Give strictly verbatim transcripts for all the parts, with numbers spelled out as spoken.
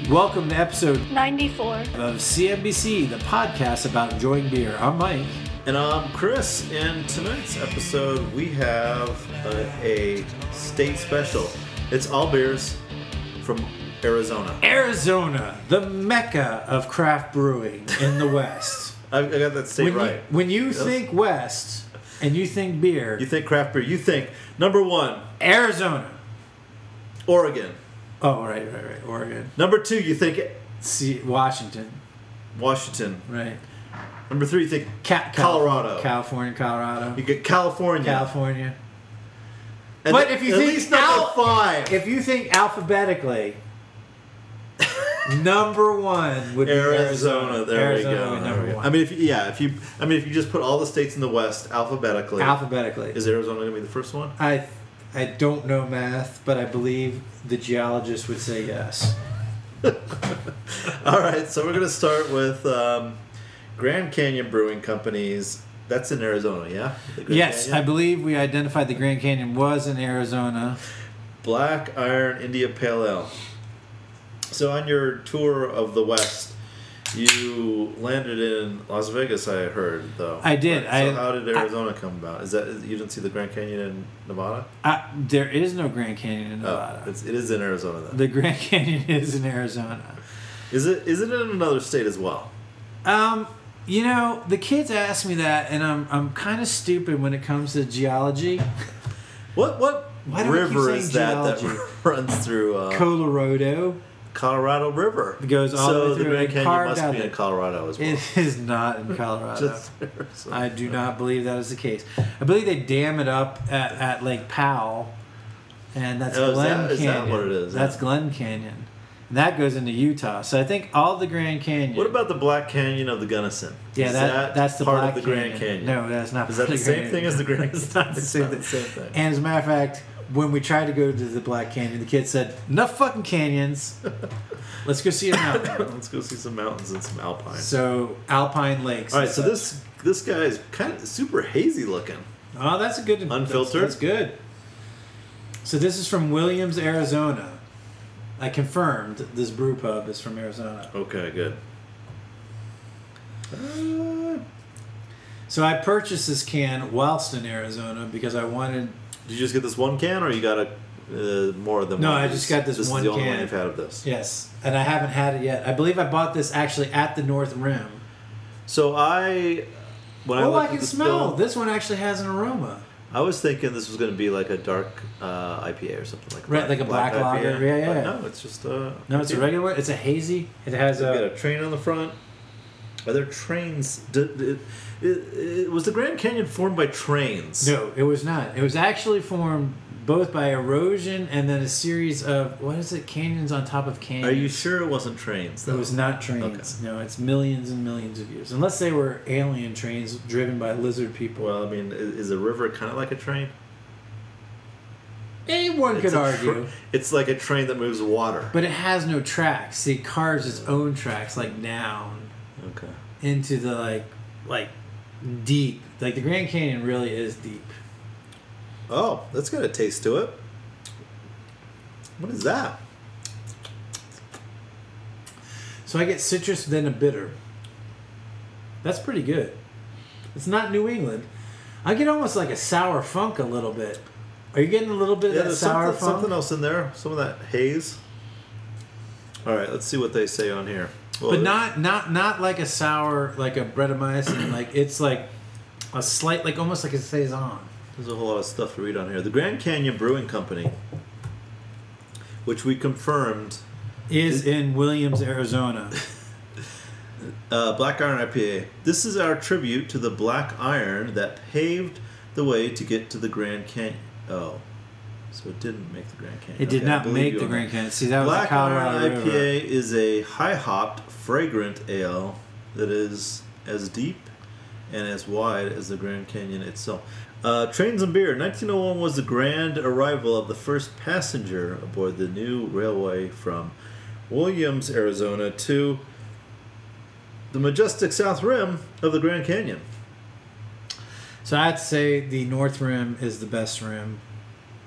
Welcome to episode ninety-four of C N B C, the podcast about enjoying beer. I'm Mike. And I'm Chris. In tonight's episode, we have a, a state special. It's all beers from Arizona. Arizona, the mecca of craft brewing in the West. I, I got that state when right. You, when you Yes. think West and you think beer, You think craft beer. You think, number one, Arizona. Oregon. Oh, right, right, right. Oregon. Number two, you think See, Washington. Washington. Right. Number three, you think Ca- Colorado. California, Colorado. You get California. California. And But th- if you at think least number al- five, If you think alphabetically, number one would be Arizona. Arizona. There Arizona we go. would be There number we go. one. I mean, if you, yeah, if you, I mean, if you just put all the states in the West alphabetically, alphabetically. is Arizona going to be the first one? I I don't know math, but I believe the geologist would say yes. All right, so we're going to start with um, Grand Canyon Brewing Company's. That's in Arizona, yeah? The Grand Yes, Canyon? I believe we identified the Grand Canyon was in Arizona. Black Iron India Pale Ale. So on your tour of the West, you landed in Las Vegas, I heard, though. I did. So I- how did Arizona come about? Is that you didn't see the Grand Canyon in Nevada? Uh, there is no Grand Canyon in Nevada. Oh, it's, it is in Arizona then. The Grand Canyon is in Arizona. Is it? Is it in another state as well? Um, you know, the kids ask me that, and I'm I'm kind of stupid when it comes to geology. What what Why do I keep river saying is that geology? that runs through uh, Colorado. Colorado River? It goes all so the way the through Grand and Canyon carved must out be in there. Colorado as well. It is not in Colorado. Just Arizona. I do not believe that is the case. I believe they dam it up at, at Lake Powell, and that's Oh, is Glen that- is Canyon. that what it is? That's Yeah. Glen Canyon. And that goes into Utah. So I think all the Grand Canyon. What about the Black Canyon of the Gunnison? Yeah, Is that, that's the part Black of the Grand Canyon. No, that's not. Is that part the of same Grand thing as the Grand? It's not the It's same not thing. the same thing. And as a matter of fact, when we tried to go to the Black Canyon, the kids said, "Enough fucking canyons. Let's go see a mountain." Let's go see some mountains and some alpine. So Alpine Lakes. All right, and so such. this this guy is kind of super hazy looking. Oh, that's a good Unfiltered? That's, that's good. So this is from Williams, Arizona. I confirmed this brew pub is from Arizona. Okay, good. Uh, So I purchased this can whilst in Arizona because I wanted. did you just get this one can, or you got a uh, more than No, one? I just got this this one is the only can. one you've had of this. Yes, and I haven't had it yet. I believe I bought this actually at the North Rim. So I, when I Oh, looked I at can the smell. bill, This one actually has an aroma. I was thinking this was going to be like a dark uh, I P A or something like Right, like a black lager. I P A. Yeah, yeah. But no, it's just uh, No, it's a regular. It's a hazy. It has They've got a. a train on the front. Are there trains? Did, it, it, it, was the Grand Canyon formed by trains? No, it was not. It was actually formed both by erosion and then a series of what is it? Canyons on top of canyons. Are you sure it wasn't trains? Though? It was not trains. No, it's millions and millions of years. Unless they were alien trains driven by lizard people. Well, I mean, is, is a river kind of like a train? Anyone It's could a argue. Tra- it's like a train that moves water. But it has no tracks. See, it carves its own tracks, like down Okay. into the like, like deep. Like the Grand Canyon really is deep. Oh, that's got a taste to it. What is that? So I get citrus, then a bitter. That's pretty good. It's not New England. I get almost like a sour funk a little bit. Are you getting a little bit Yeah, of that there's sour something, funk? something else in there. Some of that haze. All right, let's see what they say on here. Well, But not not not like a sour, like a Brettanomycin. Like it's like a slight, like almost like a saison. There's a whole lot of stuff to read on here. The Grand Canyon Brewing Company, which we confirmed, Is in Williams, Arizona. uh, Black Iron I P A. This is our tribute to the black iron that paved the way to get to the Grand Canyon. Oh, so it didn't make the Grand Canyon. It did Okay, I not believe make you the on Grand that. Canyon. See, that was the Black Colorado Iron I P A River. is a high-hopped, fragrant ale that is as deep and as wide as the Grand Canyon itself. Uh, Trains and Beer. nineteen oh one was the grand arrival of the first passenger aboard the new railway from Williams, Arizona to the majestic south rim of the Grand Canyon. So I'd say the North Rim is the best rim.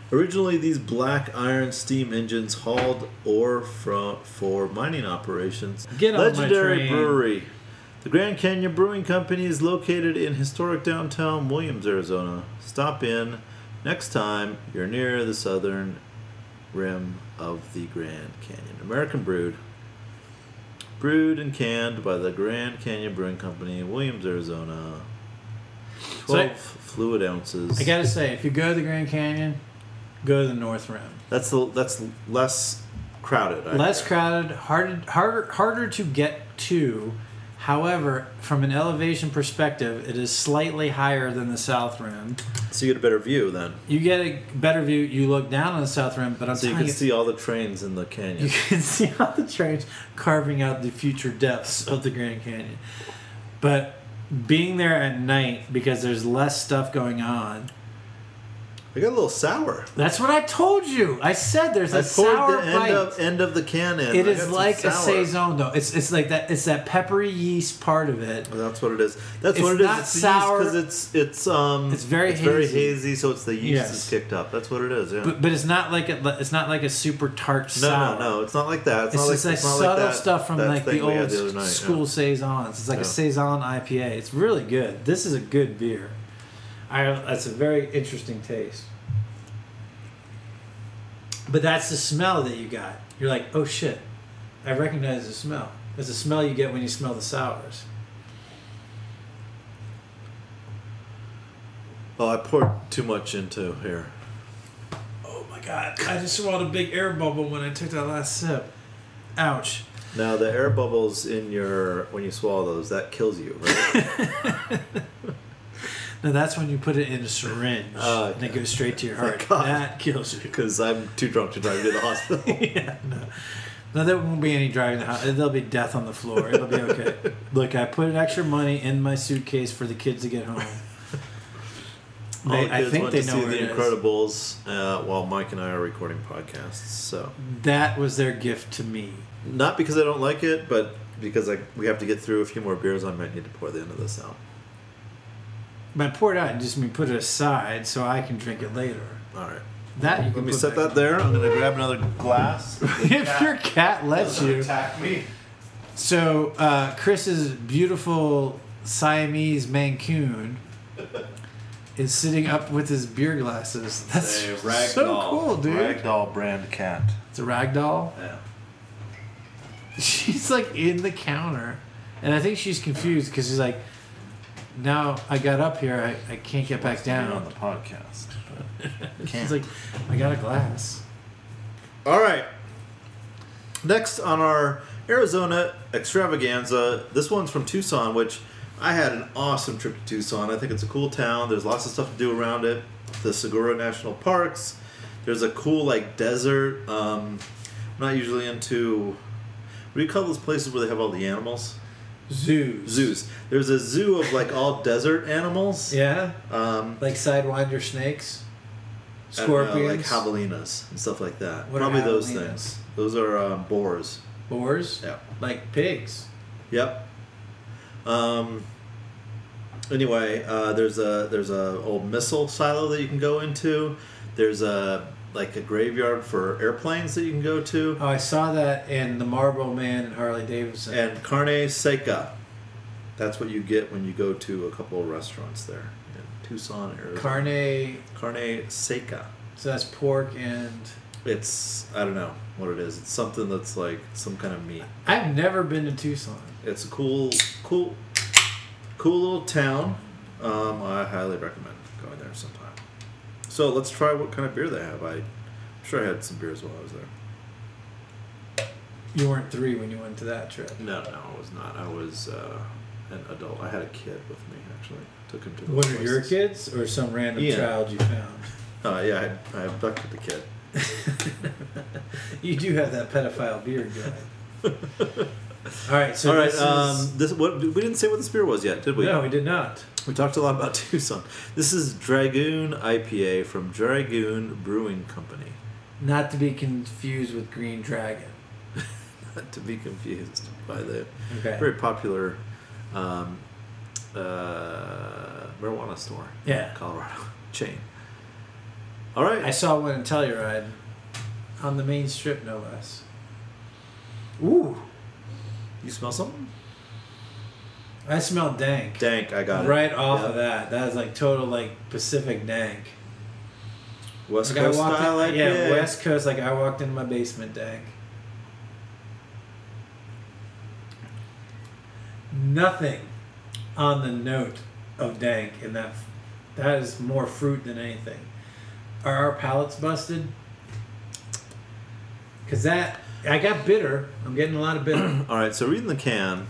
Originally, these black iron steam engines hauled ore from, for mining operations. Get on my Legendary train. brewery. The Grand Canyon Brewing Company is located in historic downtown Williams, Arizona. Stop in next time you're near the southern rim of the Grand Canyon. American brewed. Brewed and canned by the Grand Canyon Brewing Company, Williams, Arizona. twelve So I- fluid ounces. I gotta say, if you go to the Grand Canyon, go to the North Rim. That's the, that's less crowded. I Less think. crowded, harder, harder, harder to get to. However, from an elevation perspective, it is slightly higher than the South Rim. So you get a better view then. You get a better view. You look down on the South Rim, but I'm So you telling can you, see all the trains in the canyon. you can see all the trains carving out the future depths of the Grand Canyon. But being there at night, because there's less stuff going on, I got a little sour. that's what I told you. I said there's a I poured sour the bite. end of end of the can in. It I is got some like a sour. saison, though. It's it's like that. It's that peppery yeast part of it. Well, that's what it is. That's It's what it is. not It's sour. because it's it's um It's very it's very hazy. hazy, so it's the yeast Yes. is kicked up. That's what it is. Yeah. But but it's not like a it's not like a super tart no, sour. no, no. It's not like that. It's, It's not just like like it's not subtle like that, stuff from that like the thing we had old the other night, school yeah. saisons. It's like Yeah. a saison I P A. It's really good. This is a good beer. I that's a very interesting taste. But that's the smell that you got. You're like, oh shit, I recognize the smell. It's the smell you get when you smell the sours. Oh, I poured too much into here. Oh my god, I just swallowed a big air bubble when I took that last sip. Ouch. Now the air bubbles in your when you swallow those that kills you, right? No, that's when you put it in a syringe Oh, and it goes straight to your heart. God. That kills you. Because I'm too drunk to drive to the hospital. Yeah, no. No, there won't be any driving the house. There'll be death on the floor. It'll be okay. Look, I put extra money in my suitcase for the kids to get home. All They, the I kids think went they to know see where The it is. Incredibles uh, while Mike and I are recording podcasts. So That was their gift to me. not because I don't like it, but because I we have to get through a few more beers. I might need to pour the end of this out. But pour it out and just mean put it aside so I can drink it later. All right. That you Let can me put set back that there. I'm gonna grab another glass. if your cat lets you. attack me. So uh, Chris's beautiful Siamese Mancoon is sitting up with his beer glasses. That's A so cool, dude. Ragdoll brand cat. It's a ragdoll. Yeah. She's like in the counter, and I think she's confused because she's like, "Now I got up here, I, I can't get back down." on the podcast. She's like, "I got a glass." All right. Next on our Arizona extravaganza, this one's from Tucson, which I had an awesome trip to Tucson. I think it's a cool town. There's lots of stuff to do around it. The Segura National Parks. There's a cool like desert. Um, I'm not usually into. What do you call those places where they have all the animals? Zoos. Zoos. There's a zoo of like all desert animals. Yeah, Um, like sidewinder snakes, I don't know, scorpions, like javelinas and stuff like that. What are Probably those javelinas? things. Those are um, boars. boars, Yeah. like pigs. Yep. Um. Anyway, uh, there's a there's a old missile silo that you can go into. There's a like a graveyard for airplanes that you can go to, Oh, I saw that in the Marlboro Man and Harley Davidson. and carne seca. That's what you get when you go to a couple of restaurants there in Tucson, Arizona. Carne, Carne seca. so that's pork and. It's I don't know what it is. It's something that's like some kind of meat. I've never been to Tucson. It's a cool, cool, cool little town. Um, I highly recommend going there sometime. So let's try what kind of beer they have. I, I'm sure I had some beers while I was there. You weren't three when you went to that trip. No, no, I was not. I was uh, an adult. I had a kid with me actually. Took him to. those One of your places. kids or some random Yeah. child you found? Uh, yeah, I, I abducted the kid. You do have that pedophile beard guy. All right, so All right, this um, is, this what we didn't say what this beer was yet, did we? no, we did not. We talked a lot about Tucson. This is Dragoon I P A from Dragoon Brewing Company. Not to be confused with Green Dragon. Not to be confused by the Okay. very popular um, uh, marijuana store Yeah. in Colorado chain. All right. I saw one in Telluride, on the main strip, no less. Ooh, You smell something? I smell dank. Dank, I got it. Right off Yep. of that. That is like total like Pacific dank. West Like I Coast walked style in, I P A. yeah, West Coast. Like I walked into my basement dank. Nothing on the note of dank in that. That is more fruit than anything. Are our palates busted? Cause that I got bitter. I'm getting a lot of bitter. All right, so reading the can.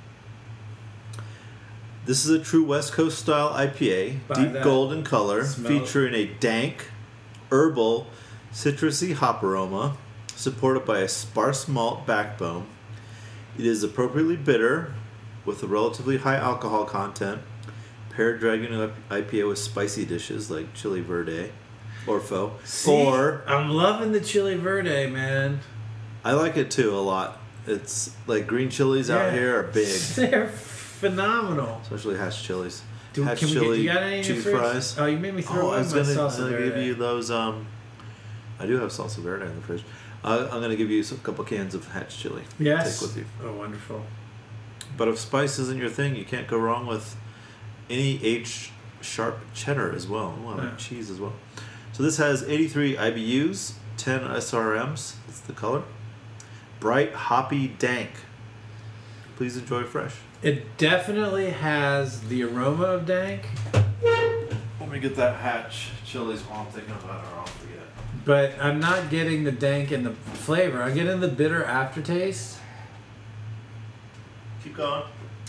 This is a true West Coast style I P A, Buy deep that. golden color, Smell it. featuring a dank, herbal, citrusy hop aroma, supported by a sparse malt backbone. It is appropriately bitter, with a relatively high alcohol content. Paired Dragon I P A with spicy dishes like chili verde, or pho. See, Or I'm loving the chili verde, man. I like it too a lot. It's like green chilies out Yeah. here are big, They're phenomenal. especially hatch chilies. Do, Hatch can we get, chili, you got any in your cheese fridge? fries. Oh, you made me throw Oh, away I was my gonna, salsa gonna give verde. you those. Um, I do have salsa verde in the fridge. Uh, I'm gonna give you a couple cans of hatch chili. to Yes. Take with you. Oh, wonderful. But if spice isn't your thing, you can't go wrong with any H sharp cheddar as well. Oh, I like Yeah. cheese as well. So this has eighty-three I B Us, ten S R Ms. That's the color. Bright, hoppy, dank. Please enjoy fresh. It definitely has the aroma of dank, Let me get that hatch chilies while I'm thinking about it, or I'll forget. but I'm not getting the dank in the flavor. I'm getting the bitter aftertaste. Keep going.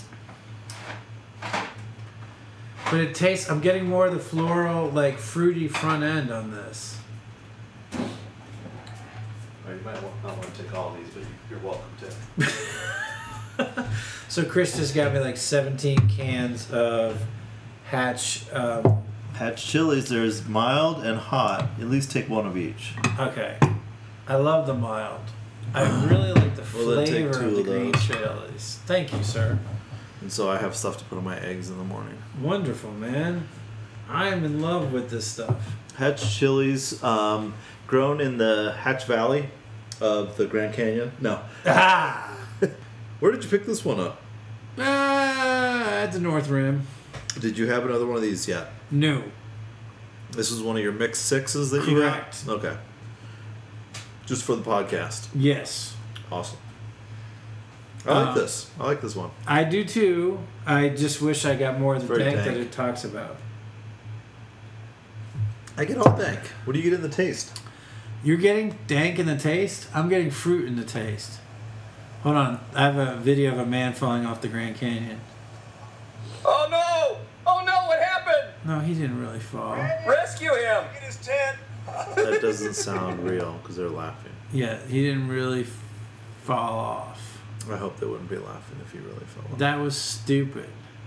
But it tastes, I'm getting more of the floral, like fruity front end on this. All right, you might not want to take all these, but you're welcome to. So Chris just got me like seventeen cans of Hatch. Um, Hatch chilies, there's mild and hot. At least take one of each. okay. I love the mild. I really like the Well, then take flavor two of the of green those. chilies. Thank you, sir. And so I have stuff to put on my eggs in the morning. Wonderful, man. I am in love with this stuff. Hatch chilies, um, grown in the Hatch Valley of the Grand Canyon. No. Ah! Where did you pick this one up? Ah, at the North Rim. Did you have another one of these yet? No. This is one of your mixed sixes that you got? Correct. Okay. Just for the podcast. Yes. Awesome. I like Um, this. I like this one. I do too. I just wish I got more of the Very dank, dank. that it talks about. I get all dank. What do you get in the taste? You're getting dank in the taste. I'm getting fruit in the taste. Hold on. I have a video of a man falling off the Grand Canyon. Oh no! Oh no, what happened? No, he didn't really fall. Rescue him! Get his tent. That doesn't sound real because they're laughing. Yeah, he didn't really f- fall off. I hope they wouldn't be laughing if he really fell off. That was stupid.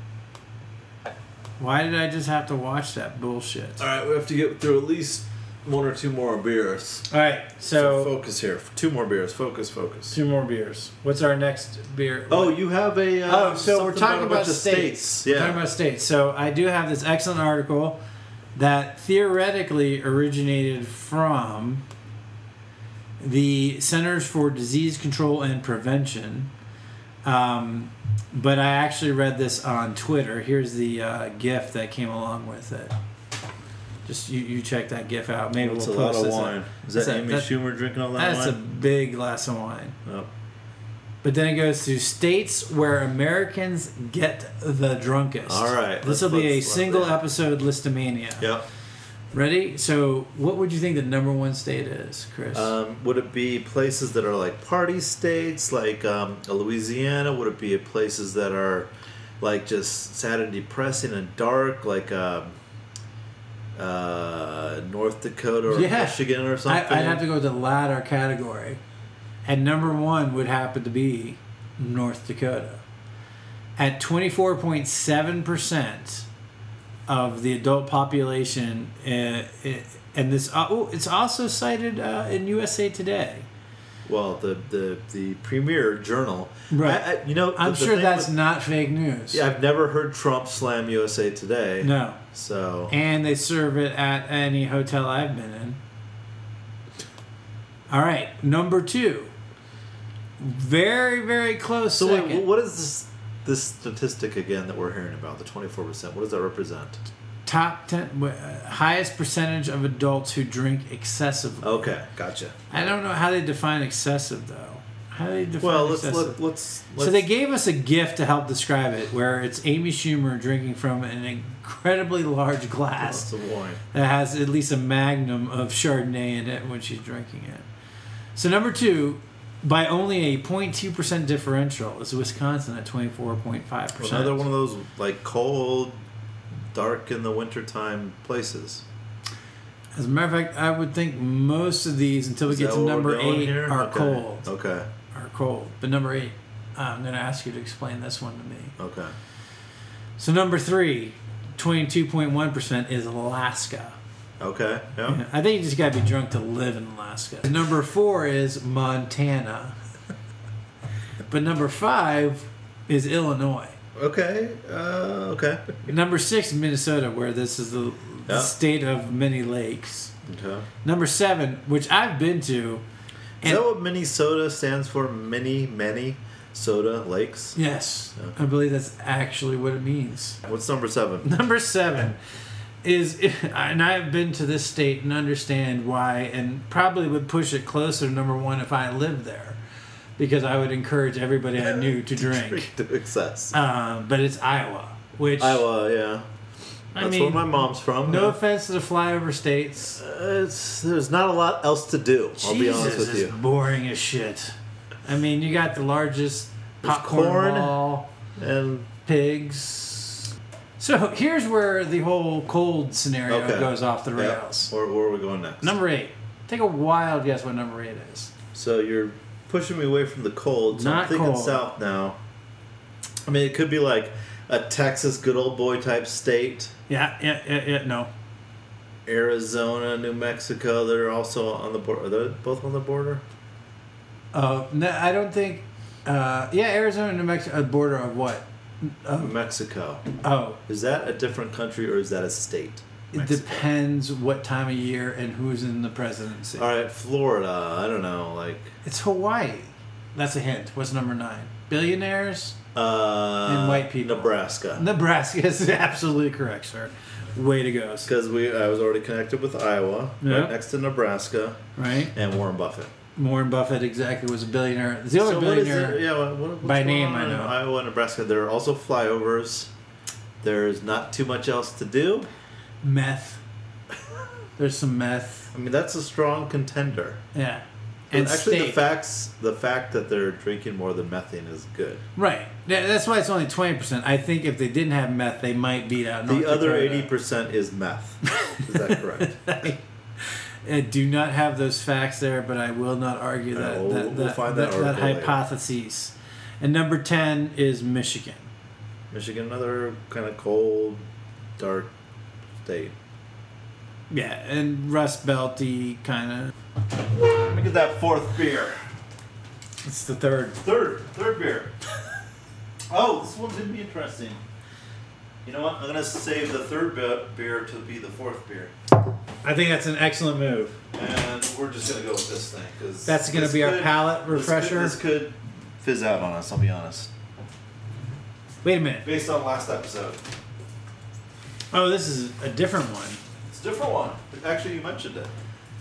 Why did I just have to watch that bullshit? All right, we have to get through at least one or two more beers. All right, So, so focus here. Two more beers. Focus, focus. two more beers. What's our next beer? Oh, you have a. Uh, Oh, so we're something talking a about bunch of states. Yeah. We're talking about states. So I do have this excellent article that theoretically originated from the Centers for Disease Control and Prevention. Um, but I actually read this on Twitter. Here's the uh, GIF that came along with it. Just you, you check that GIF out. Maybe It's we'll a lot post of this. wine. Is That's that a- Amy that- Schumer drinking all that That's a wine? big glass of wine. Oh. But then it goes to states where Americans get the drunkest. All right, This will let's- be a let's- let's- single yeah. episode listomania. Yep. Ready? So, what would you think the number one state is, Chris? Um, would it be places that are like party states, like um, Louisiana? Would it be places that are like just sad and depressing and dark, like um, uh, North Dakota or Yeah. Michigan or I, something? I'd have to go with the latter category. And number one would happen to be North Dakota. At twenty-four point seven percent of the adult population, uh, it, and this uh, oh, it's also cited uh, in U S A Today. Well, the the, the premier journal. Right. I, I, you know, I'm the, the sure thing that's with- not fake news. Yeah, I've never heard Trump slam U S A Today. No. So. And they serve it at any hotel I've been in. All right, number two. Very, very close So second. wait, what is this this statistic again that we're hearing about? The twenty-four percent. What does that represent? Top ten, uh, highest percentage of adults who drink excessively. Okay, gotcha. I don't know how they define excessive though. How do they define Well, let's excessive? let, let's, let's. So they gave us a gift to help describe it, where it's Amy Schumer drinking from an incredibly large glass That's the wine. that has at least a magnum of Chardonnay in it when she's drinking it. So number two, by only a zero point two percent differential, is Wisconsin at twenty-four point five percent. Another one of those like cold, dark in the wintertime places. As a matter of fact, I would think most of these, until we Is get that to what number we're doing eight, here? are Okay. cold. Okay. Are cold. But number eight, I'm going to ask you to explain this one to me. Okay. So number three, twenty-two point one percent is Alaska. Okay. Yeah. Yeah, I think you just got to be drunk to live in Alaska. Number four is Montana. But number five is Illinois. Okay. Uh, okay. Number six, Minnesota, where this is the Yeah. state of many lakes. Okay. Number seven, which I've been to. Is And that what Minnesota stands for? Many, many soda lakes. yes, Okay. I believe that's actually what it means. What's number seven? Number seven is, and I've been to this state and understand why, and probably would push it closer to number one if I lived there, because I would encourage everybody I knew to drink. Drink to excess. Um, but it's Iowa, which Iowa, yeah. I That's mean, where my mom's from. no yeah. offense to the flyover states. Uh, it's, there's not a lot else to do. I'll be honest Jesus, with it's you. boring as shit. I mean, you got the largest There's popcorn corn. ball, And pigs. So here's where the whole cold scenario Okay. goes off the yeah, rails. where, where are we going next? Number eight. Take a wild guess what number eight is. So you're pushing me away from the cold. So Not I'm thinking cold. south now. I mean, it could be like a Texas good old boy type state. Yeah, yeah, yeah, yeah no. Arizona, New Mexico, they're also on the border. Are they both on the border? Uh, no, I don't think. Uh, yeah, Arizona, New Mexico, a border of what? Of, Mexico. oh, Is that a different country or is that a state? it Mexico. depends what time of year and who's in the presidency. All right, Florida. I don't know, like It's Hawaii. That's a hint. What's number nine? Billionaires? uh, And white people. Nebraska. Nebraska is absolutely correct, sir. Way to go. Because we, I was already connected with Iowa, Yeah. right next to Nebraska, Right? and Warren Buffett. Warren Buffett exactly was a billionaire. The only So what is billionaire. it? Yeah, what, what, what's by going name, on I in know. Iowa and Nebraska. There are also flyovers. There's not too much else to do. Meth. There's some meth. I mean, that's a strong contender. Yeah. And And actually, steak. the facts, the fact that they're drinking more than methane is good. Right. Yeah, that's why it's only twenty percent. I think if they didn't have meth, they might beat out North The other Dakota. eighty percent is meth. Is that correct? I, I do not have those facts there, but I will not argue that, Uh, we'll- that, we'll that, find that, that that article later. hypothesis. And number ten is Michigan. Michigan, another kind of cold, dark state. Yeah, and Rust Belty kind of. Let me get that fourth beer. It's the third. Third, third beer. Oh, this one's gonna be interesting. You know what? I'm gonna save the third be- beer to be the fourth beer, I think that's an excellent move. and we're just gonna go with this thing because That's going to be our palate refresher. This could, this could fizz out on us. I'll be honest. Wait a minute. Based on last episode, Oh, this is a different one. it's a different one. Actually, you mentioned it.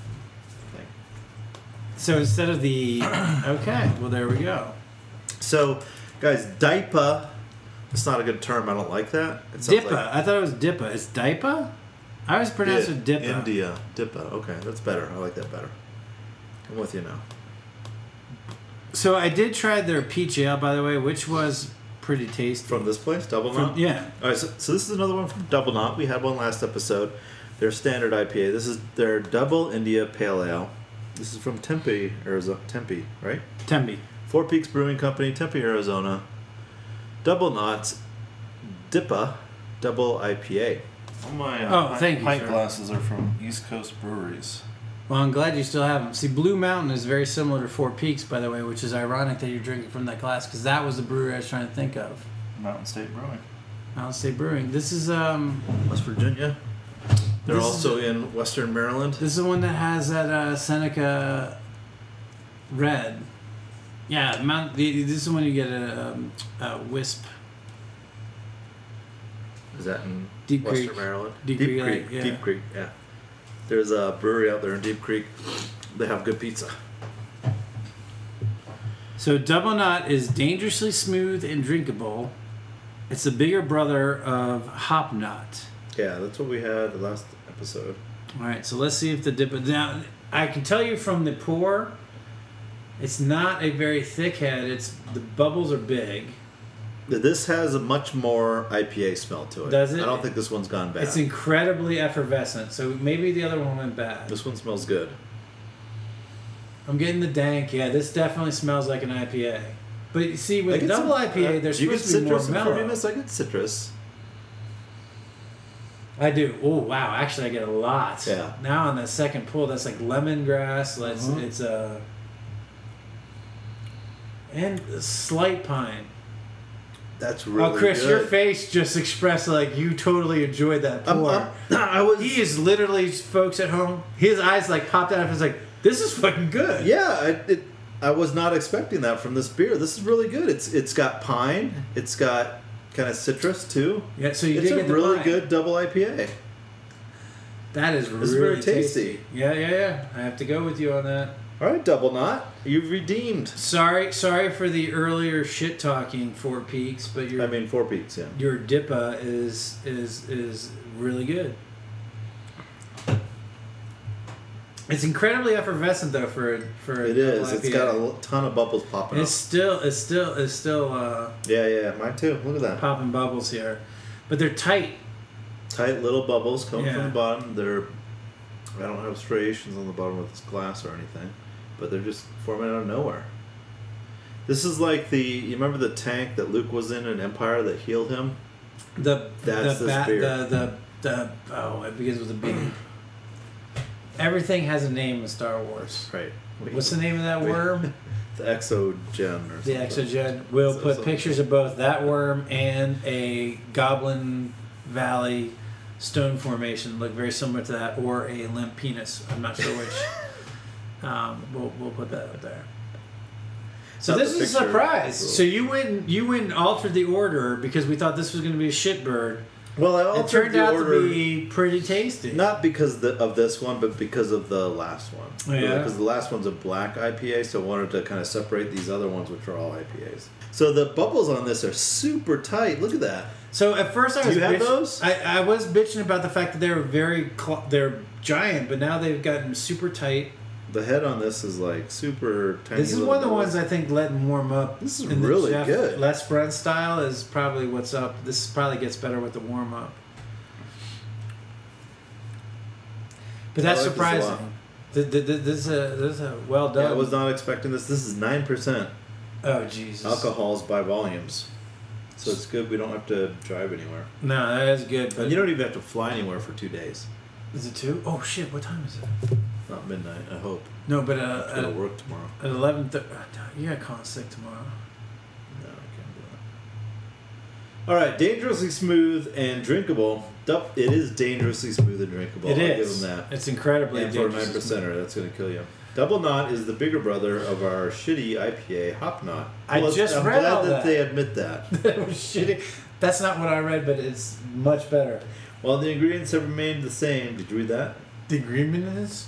So instead of the. Okay, well, there we go. So, guys, D I P A. It's not a good term. I don't like that. It sounds Dippa. like- I thought it was Dippa. It's Dipa? I always pronounce Yeah, it Dippa. India. Dippa. Okay, that's better. I like that better. I'm with you now. So I did try their peach ale, by the way, which was pretty tasty. From this place, Double From- Knot? yeah. All right, so, so this is another one from Double Knot. We had one last episode. Their standard I P A. This is their Double India Pale Ale. This is from Tempe, Arizona. Tempe, right? Tempe. Four Peaks Brewing Company, Tempe, Arizona. Double Knots, D I P A, Double I P A. All my uh, Oh, thank you, pint sir. glasses are from East Coast breweries. Well, I'm glad you still have them. See, Blue Mountain is very similar to Four Peaks, by the way, which is ironic that you're drinking from that glass because that was the brewery I was trying to think of. Mountain State Brewing. Mountain State Brewing. This is um. West Virginia. They're This also is- in Western Maryland. This is the one that has that uh, Seneca red. Yeah, Mount. The, this is when you get a, um, a wisp. Is that in Deep Western Creek. Maryland? Deep Deep Creek, Creek. like, yeah. Deep Creek. Yeah. There's a brewery out there in Deep Creek. They have good pizza. So Double Knot is dangerously smooth and drinkable. It's the bigger brother of Hop Knot. Yeah, that's what we had the last episode. All right, so let's see if the dip. Now, I can tell you from the pour, it's not a very thick head. It's the bubbles are big. This has a much more I P A smell to it. Does it? I don't think this one's gone bad. It's incredibly effervescent. So maybe the other one went bad. This one smells good. I'm getting the dank. Yeah, this definitely smells like an I P A. But you see, I with get double some- I P A, uh, there's do you get supposed to be more citrus and mellow. fruitiness? I get citrus. I do. Oh wow! Actually, I get a lot. Yeah. Now on that second pull, that's like lemongrass. Let's. Mhm. It's a. And a slight pine. That's really oh, Chris, good. your face just expressed like you totally enjoyed that I'm, pour. I'm, I was. He is literally, folks at home. His eyes like popped out of his like. This is fucking good. Yeah, I, it, I was not expecting that from this beer. This is really good. It's it's got pine. It's got kind of citrus too. Yeah. So you It's did a get the really pine. good double I P A. That is This really is very tasty. Yeah, yeah, yeah. I have to go with you on that. All right, Double Knot, you've redeemed. Sorry, sorry for the earlier shit talking Four Peaks, but your I mean, Four Peaks, yeah. your Dippa is is is really good. It's incredibly effervescent though for a- for a It double is. It's I P A. got a l- ton of bubbles popping It's up. still it's still it's still uh, Yeah, yeah, mine too. Look at that. popping bubbles here, but they're tight. Tight little bubbles coming Yeah. from the bottom. They're. I don't have striations on the bottom of this glass or anything, but they're just forming out of nowhere. This is like the. You remember the tank that Luke was in in Empire that healed him? The That's the this bat, beer. the the the oh it begins with a B. Everything has a name in Star Wars. Right. What's the name of that Wait. worm? The Exogen or The something. Exogen. We'll So- put so- pictures of both that worm and a Goblin Valley stone formation. Look very similar to that, or a limp penis. I'm not sure which. um, we'll we'll put that up there. So Not this the is a picture. surprise. Cool. So you went you went and altered the order because we thought this was going to be a shitbird. Well, I It altered turned the out order. to be pretty tasty. Not because the, of this one, but because of the last one. Oh, yeah? Because the last one's a black I P A, so I wanted to kind of separate these other ones, which are all I P As. So the bubbles on this are super tight. Look at that. So at first I Do was you have bitch- those? I, I was bitching about the fact that they were very cl- they're giant, but now they've gotten super tight. The head on this is like super tiny. This is little one of the bubbles. ones I think let them warm up. This is in the really Jeff good. Les Brent style is probably what's up. This probably gets better with the warm up. But that's I like this a lot. surprising. Th- th- th- This is a this is a well done. Yeah, I was not expecting this. This is nine percent Oh Jesus! alcohols by volumes, so it's good. We don't have to drive anywhere. No, that is good. But And you don't even have to fly anywhere for two days. is it two? Oh shit! What time is it? Not midnight. I hope. No, but I uh, have to go at, to work tomorrow. at eleven thirty. You got call sick tomorrow. No, I can't do that. All right, dangerously smooth and drinkable. Dup- It is dangerously smooth and drinkable. It I'll is. give them that. It's incredibly And for a dangerous. nine percenter, that's going to kill you. Double Knot is the bigger brother of our shitty I P A Hop Knot. I just I'm read glad all that, that. they admit that. That was shitty. That's not what I read, but it's much better. While the ingredients have remained the same, did you read that? The agreement is.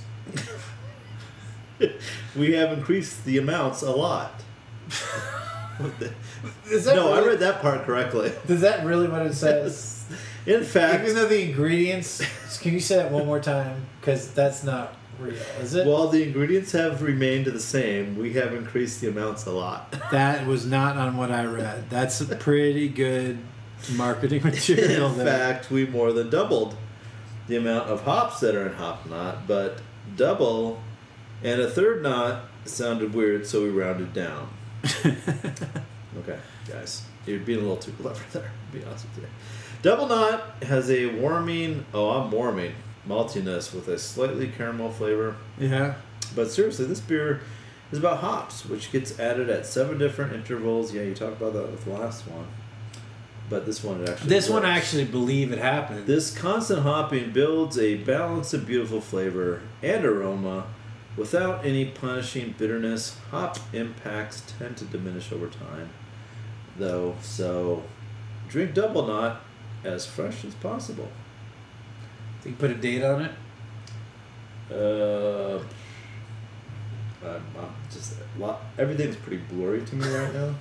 We have increased the amounts a lot. What the- Is that no, I really- read that part correctly. Is that really what it says? In fact, Even though the ingredients. Can you say that one more time? Because that's not real, is it? while the ingredients have remained the same, we have increased the amounts a lot. That was not on what I read. That's a pretty good marketing material In there. fact, we more than doubled the amount of hops that are in Hop Knot, but double and a third knot sounded weird, so we rounded down. Okay, guys, you're being a little too clever there, to be honest with you. Double Knot has a warming, oh, I'm warming, maltiness with a slightly caramel flavor. Yeah. But seriously, this beer is about hops, which gets added at seven different intervals. Yeah, you talked about that with the last one. But this one it actually This one I works. actually believe it happened. This constant hopping builds a balanced and beautiful flavor and aroma without any punishing bitterness. Hop impacts tend to diminish over time, though, so drink Double Knot as fresh as possible. Think you put a date on it? Uh, I'm, I'm just a lot, everything's pretty blurry to me right now.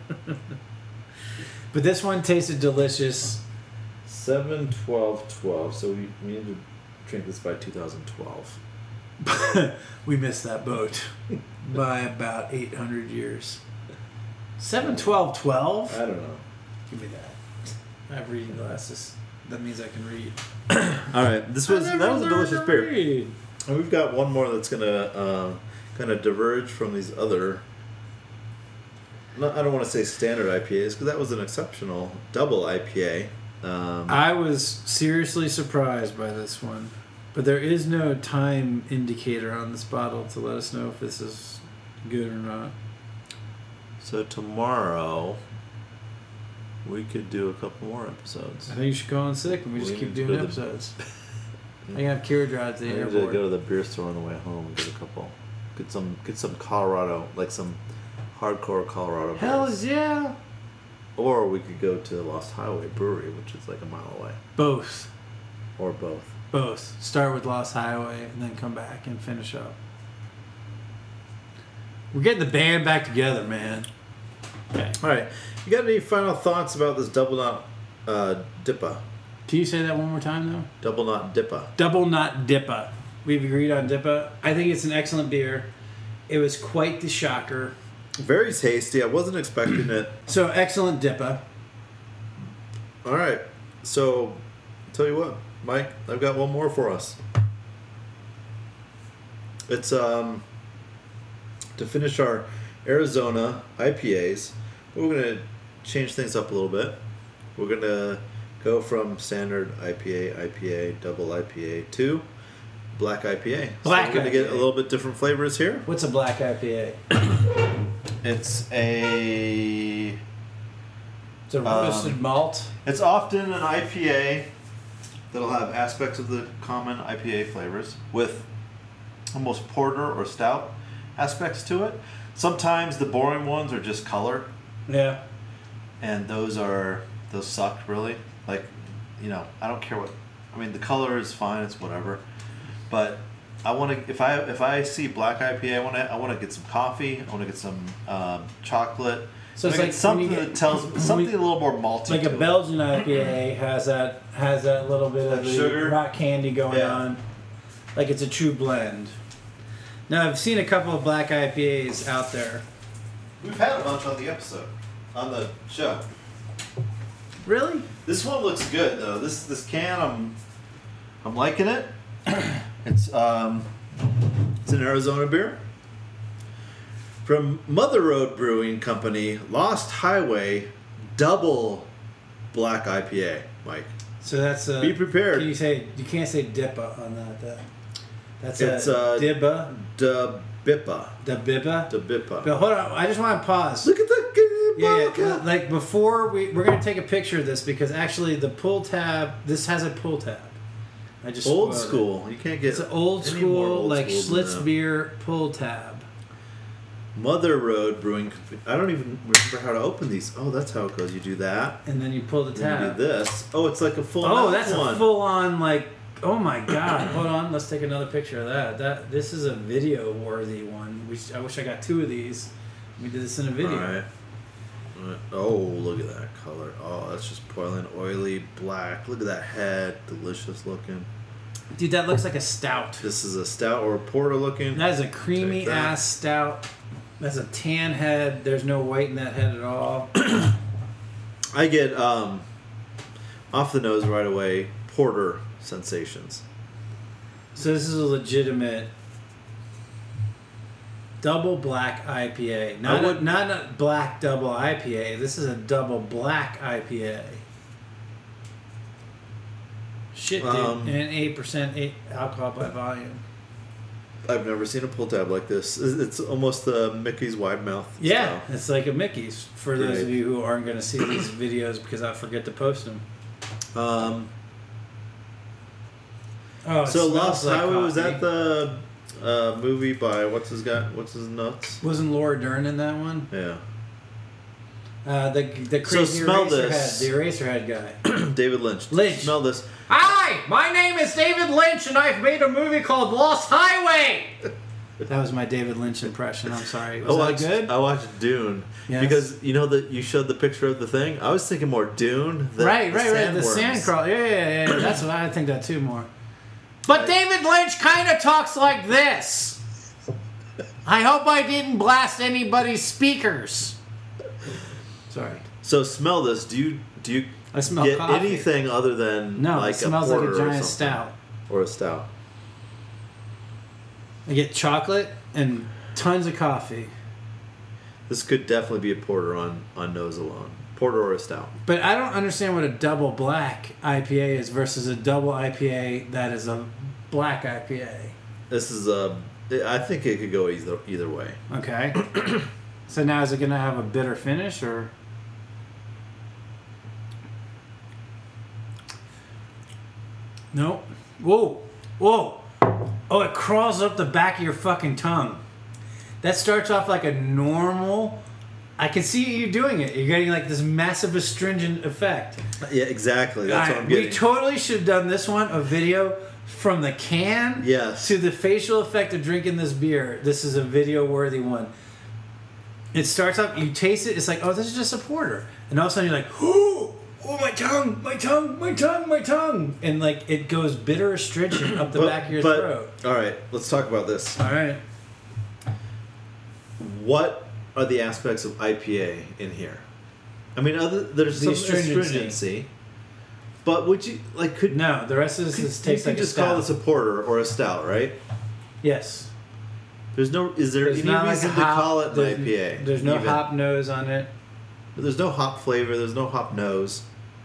But this one tasted delicious. seven twelve twelve, so we, we need to drink this by two thousand twelve. We missed that boat by about eight hundred years. seven twelve twelve? I don't know. Give me that. I have reading glasses. That means I can read. All right, this was I never that was a learned delicious to beer. read. And we've got one more that's gonna uh, kind of diverge from these other. Not, I don't want to say standard I P As because that was an exceptional double I P A. Um, I was seriously surprised by this one. But there is no time indicator on this bottle to let us know if this is good or not. so tomorrow we could do a couple more episodes. I think you should go on sick and we just We keep need to doing go to the- episodes. I can have Kira drive to I the need to airport. go to the beer store on the way home and get a couple. Get some get some Colorado, like some hardcore Colorado. Hell beers. yeah! Or we could go to Lost Highway Brewery, which is like a mile away, Both. or both. Both. Start with Lost Highway and then come back and finish up. We're getting the band back together, man. Okay. All right, you got any final thoughts about this Double Knot uh, Dippa? Can you say that one more time, though? Double Knot Dippa. Double Knot Dippa. We've agreed on Dippa. I think it's an excellent beer. It was quite the shocker. Very tasty. I wasn't expecting it. So, excellent Dippa. All right, so tell you what, Mike, I've got one more for us. It's um to finish our Arizona I P As. We're gonna change things up a little bit. We're gonna go from standard I P A, I P A, double I P A to black I P A. Black so we're gonna get a I P A. little bit different flavors here. What's a black I P A? It's a It's a roasted Um, malt. It's often an I P A that'll have aspects of the common I P A flavors with almost porter or stout aspects to it. Sometimes the boring ones are just color, Yeah. and those are those suck really. Like, you know, I don't care what. I mean, the color is fine. It's whatever, but I want to. If I if I see black I P A, I want to. I want to get some coffee. I want to get some um, chocolate. So I it's get like something when you get- that tells when something we- a little more malty. Like to a it. Belgian I P A has that has that little bit That of the sugar? rock candy going Yeah. on. Like it's a true blend. Now I've seen a couple of black I P As out there. We've had a bunch on the episode, on the show. Really? This one looks good though. This this can, I'm, I'm liking it. It's um, it's an Arizona beer from Mother Road Brewing Company, Lost Highway, double black I P A. Mike, So that's a. be prepared. Can you say you can't say dippa on that? Though. That's It's, a uh, dibba, Da Bippa, the bibba. Da Bippa. But hold on, I just want to pause. Look at the Yeah, bottle yeah, cap. like before we we're gonna take a picture of this because actually the pull tab this has a pull tab. I just Old spoiled it. school. You can't get It's an old any more school old like school than Schlitz that. beer pull tab. Mother Road Brewing Company. I don't even remember how to open these. Oh, that's how it goes. You do that. And then you pull the And you tab. do this. Oh, it's like a full. Oh, mouth that's one. a full on like. Oh my god! Hold on, let's take another picture of that. That this is a video worthy one. We sh- I wish I got two of these. We did this in a video. All right. All right. Oh, look at that color. Oh, that's just boiling, oily, black. Look at that head, delicious looking. Dude, that looks like a stout. This is a stout or a porter looking. That is a creamy Take that. ass stout. That's a tan head. There's no white in that head at all. I get um, off the nose right away. Porter sensations. So this is a legitimate double black I P A. Not I a, would- not a black double I P A. This is a double black I P A. shit, dude. Um, and eight percent eight alcohol by volume. I've never seen a pull tab like this. It's it's almost the Mickey's wide mouth. Yeah, style. it's like a Mickey's. For those Right. of you who aren't going to see these videos because I forget to post them. Um, Oh, it so smells Lost like Highway, was coffee. that the uh, movie by what's his guy? What's his nuts? Wasn't Laura Dern in that one? Yeah, Uh, the the So crazy smell eraser this. head, the eraser head guy. David Lynch. Lynch. Smell this. Hi, my name is David Lynch, and I've made a movie called Lost Highway. That was my David Lynch impression. I'm sorry. Was I that watched, good? I watched Dune Yes. because you know that you showed the picture of the thing. I was thinking more Dune. Than Right, the right, right. The sandworms. sand crawl. Yeah, yeah, yeah. yeah. That's what I think that too more. But David Lynch kind of talks like this. I hope I didn't blast anybody's speakers. Sorry. So smell this. Do you do you I smell get coffee. anything other than No, like it smells a like porter a or giant something? stout. or a stout? I get chocolate and tons of coffee. This could definitely be a porter on on nose alone. Porter or a stout. But I don't understand what a double black I P A is versus a double I P A that is a black I P A. This is a. I think it could go either either way. Okay. So now is it going to have a bitter finish or? Nope. Whoa. Whoa. Oh, it crawls up the back of your fucking tongue. That starts off like a normal. I can see you doing it. You're getting like this massive astringent effect. Yeah, exactly. That's Alright, what I'm getting. we totally should have done this one, a video from the can Yes. to the facial effect of drinking this beer. This is a video worthy one. It starts off, you taste it, it's like, oh, this is just a porter. And all of a sudden you're like, oh, oh, my tongue, my tongue, my tongue, my tongue. And like it goes bitter astringent up the But- back of your but- throat. All right, let's talk about this. All right. What are the aspects of I P A in here? I mean, other there's The some astringency. astringency, but would you like could No, the rest of this could, is, you tastes could like just a call stout. this a porter or a stout, right? Yes. There's no. Is there There's any not like reason a to hop, call it an there's, I P A? There's no even? hop nose on it. There's no hop flavor. There's no hop nose.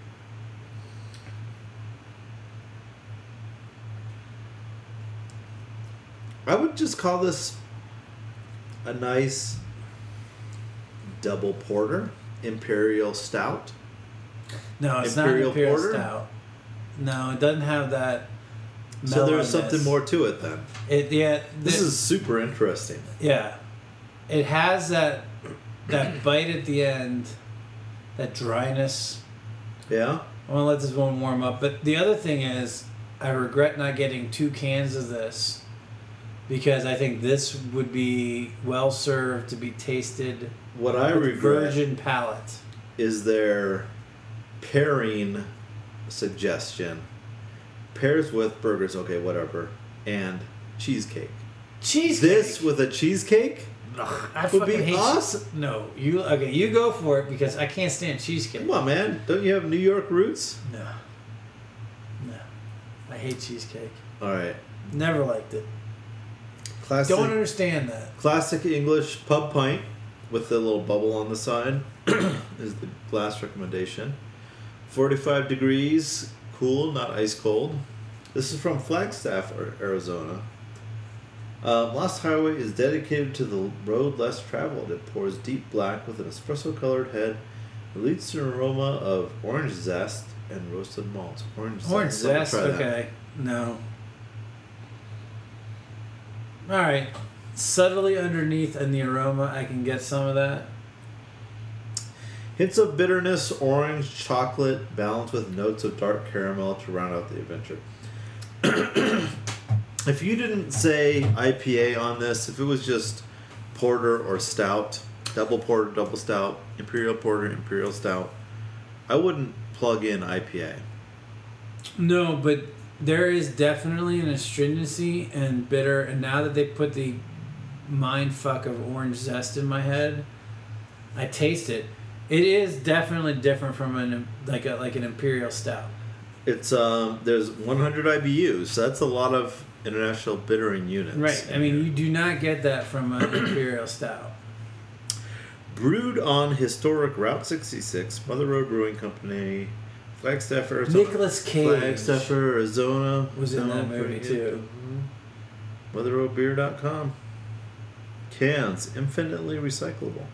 I would just call this a nice double porter, imperial stout. No, it's Imperial not Imperial Porter? Stout. No, it doesn't have that. So there's mellowness. something more to it then. It yeah. This it- is super interesting. yeah. It has that that bite at the end, that dryness. Yeah? I want to let this one warm up. But the other thing is, I regret not getting two cans of this because I think this would be well served to be tasted What I with regret virgin palate. is their pairing suggestion. Pairs with burgers, okay, whatever, and cheesecake. Cheesecake. This with a cheesecake? Ugh, I would be fucking hate awesome. cheese- No, you okay? You go for it because I can't stand cheesecake. Come on, man. Don't you have New York roots? No, no, I hate cheesecake. All right. Never liked it. Classic, Don't understand that. classic English pub pint with the little bubble on the side is the glass recommendation. forty-five degrees, cool, not ice cold. This is from Flagstaff, Ar- Arizona. Uh, Lost Highway is dedicated to the road less traveled. It pours deep black with an espresso-colored head. It leads to an aroma of orange zest and roasted malt. Orange, Orange zest. Let me zest. try that. Okay, no. All right, subtly underneath in the aroma, I can get some of that. Hints of bitterness, orange, chocolate, balanced with notes of dark caramel to round out the adventure. If you didn't say I P A on this, if it was just porter or stout, double porter, double stout, imperial porter, imperial stout, I wouldn't plug in I P A. No, but there is definitely an astringency and bitter, and now that they put the mind fuck of orange zest in my head, I taste it. It is definitely different from an like a like an imperial stout. It's um, there's one hundred I B Us, so that's a lot of international bittering units. Right. I mean, you do not get that from an imperial stout. Brewed on historic Route sixty-six, Mother Road Brewing Company, Flagstaff, Arizona. Nicolas Cage Flagstaff, Arizona. was in that Don't movie forget. too. weather road beer dot com. Cans, infinitely recyclable.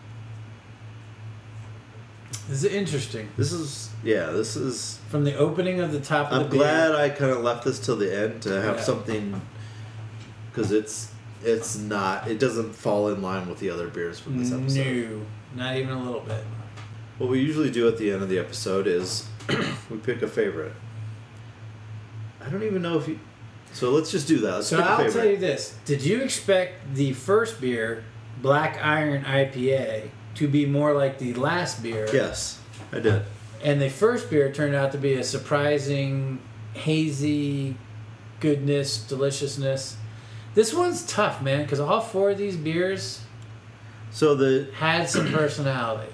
This is interesting. This is, yeah, this is... From the opening of the top of I'm the beer. glad I kind of left this till the end to have Yeah. something... Because it's, it's not... It doesn't fall in line with the other beers from this episode. No, not even a little bit. What we usually do at the end of the episode is we pick a favorite. I don't even know if you... So let's just do that. Let's So pick a I'll favorite. tell you this. Did you expect the first beer, Black Iron I P A, to be more like the last beer? Yes, I did. And the first beer turned out to be a surprising, hazy goodness, deliciousness. This one's tough, man, because all four of these beers So the... had some personality.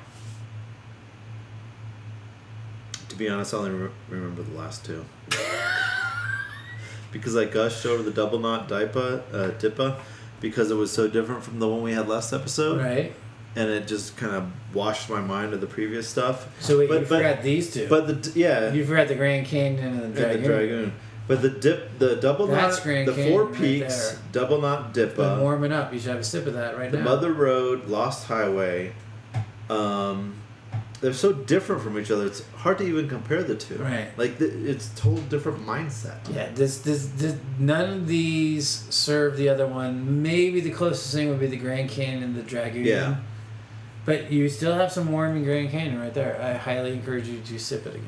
To be honest, I only re- remember the last two. Because I gushed over the double knot Dipa, uh, Dippa because it was so different from the one we had last episode. Right? And it just kind of washed my mind of the previous stuff. So wait, But- you but- forgot these two. But the... Yeah. you forgot the Grand Canyon and the And Dragoon. the Dragoon. But the dip, the double That's knot, Grand the Canyon Four right Peaks, there. double knot Been Dippa, warming up. You should have a sip of that right the now. Mother Road, Lost Highway. Um, they're so different from each other. It's hard to even compare the two. Right. Like th- it's total different mindset. Yeah, this, this, this, none of these serve the other one. Maybe the closest thing would be the Grand Canyon and the Dragoon. Yeah. But you still have some warm in Grand Canyon right there. I highly encourage you to sip it again.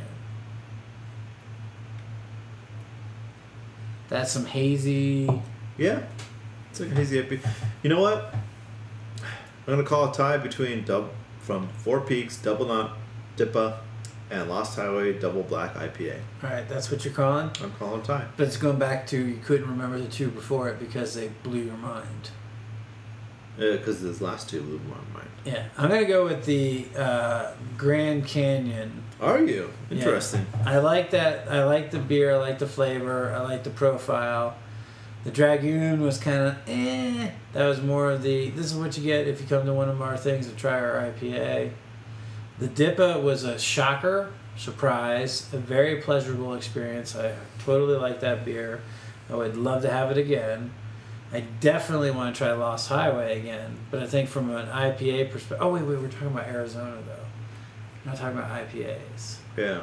That's some hazy. Yeah. It's like a hazy I P A. You know what? I'm gonna call a tie between dub from Four Peaks, double knot Dippa, and Lost Highway, double black I P A. All right, that's what you're calling. I'm calling a tie. But it's going back to you couldn't remember the two before it because they blew your mind. Because these last two blew my mind. Yeah, I'm gonna go with the uh, Grand Canyon. Are you? Yeah. Interesting. I like that. I like the beer. I like the flavor. I like the profile. The Dragoon was kind of eh. That was more of the. This is what you get if you come to one of our things to try our I P A. The Dippa was a shocker, surprise, a very pleasurable experience. I totally like that beer. I would love to have it again. I definitely want to try Lost Highway again, but I think from an I P A perspective. Oh wait, wait, we're talking about Arizona though. We're not talking about I P As. Yeah.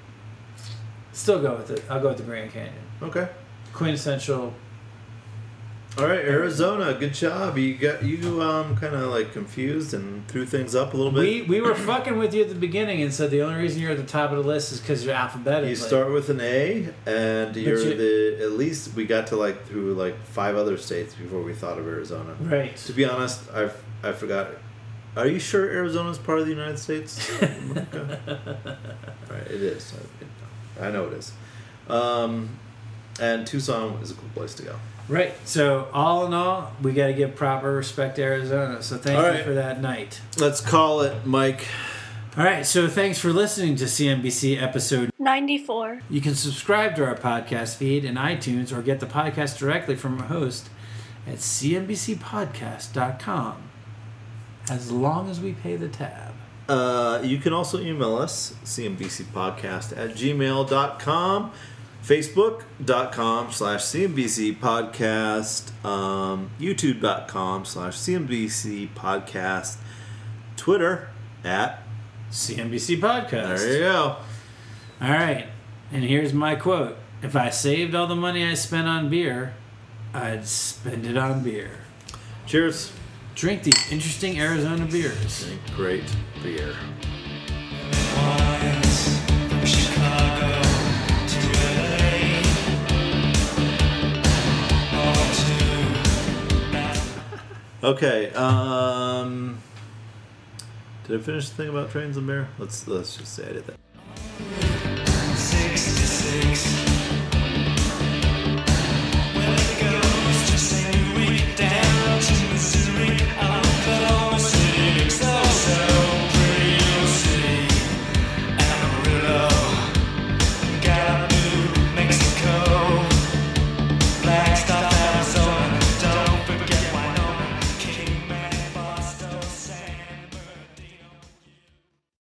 Still go with it. I'll go with the Grand Canyon. Okay. Quintessential. All right, Arizona. Good job. You got you um kind of like confused and threw things up a little bit. We we were fucking with you at the beginning and said the only reason you're at the top of the list is because you're alphabetically. You start with an A, and you're you- the at least we got to like through like five other states before we thought of Arizona. Right. To be honest, I I forgot. Are you sure Arizona's part of the United States? Okay. All right, it is. I, I know it is. Um, and Tucson is a cool place to go. Right. So all in all, we got to give proper respect to Arizona. So thank All you right. for that night. Let's call it, Mike. All right. So thanks for listening to C N B C episode ninety-four. You can subscribe to our podcast feed in iTunes or get the podcast directly from our host at c n b c podcast dot com as long as we pay the tab. Uh, you can also email us, c n b c podcast at gmail dot com, facebook dot com slash c n b c podcast, um, youtube dot com slash c n b c podcast, Twitter at C N B C Podcast. There you go. All right. And here's my quote. If I saved all the money I spent on beer, I'd spend it on beer. Cheers. Drink these interesting Arizona beers. Drink great beer. From Chicago to L A, all to Okay. Um, did I finish the thing about trains and beer? Let's let's just say I did that. sixty-six.